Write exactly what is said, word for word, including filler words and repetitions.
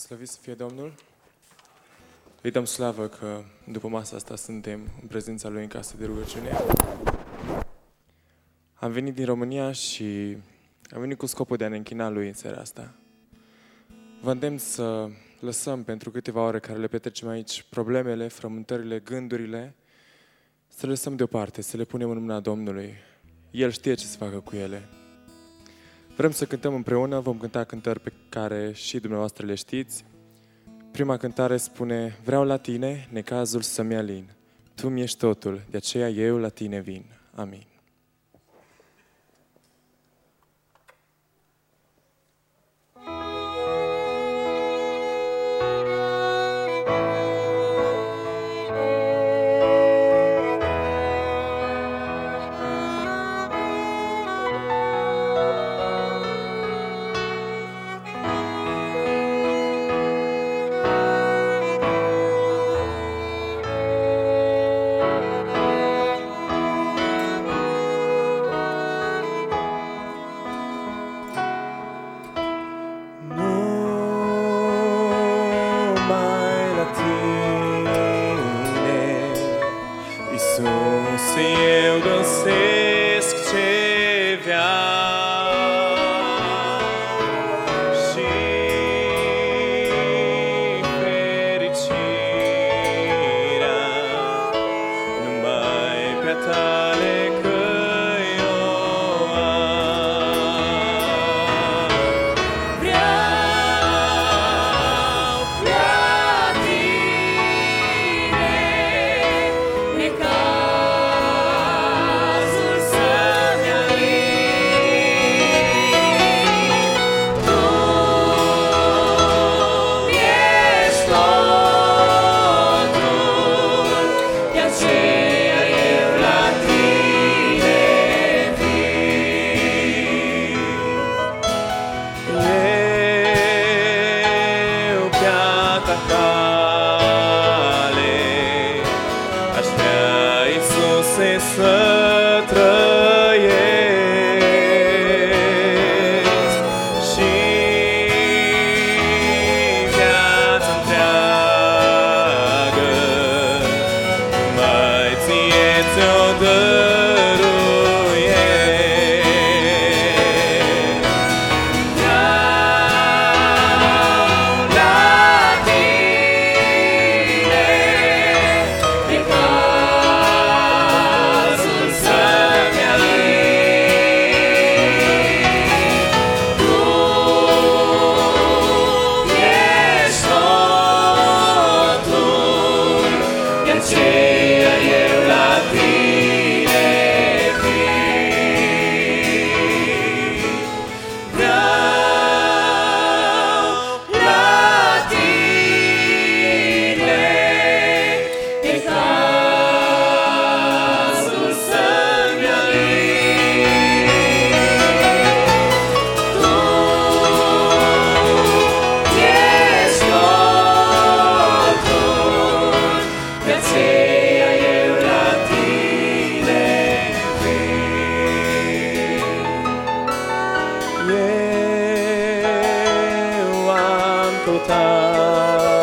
Slăvit să fie Domnul! Îi dăm slavă că după masa asta suntem în prezența Lui în casă de rugăciune. Am venit din România și am venit cu scopul de a ne închina Lui în seara asta. Vă îndemn să lăsăm pentru câteva ore care le petrecem aici problemele, frământările, gândurile, să le lăsăm deoparte, să le punem în mâna Domnului. El știe ce să facă cu ele. Vrem să cântăm împreună, vom cânta cântări pe care și dumneavoastră le știți. Prima cântare spune: vreau la tine necazul să-mi alin, tu mi-ești totul, de aceea eu la tine vin. Amin. Eu găsesc ce vreau și fericirea numai pe-a tale căi o am. Vreau la tine necazul să trăiesc și viața întreagă mai ție ți-o dăruiesc. Vreau la tine necazul să-mi alin, tu ești totul, de aceea eu la tine vin. Vreau la tine necazul să-mi alin, tu ești totul, de aceea eu la tine vin. Eu am căutat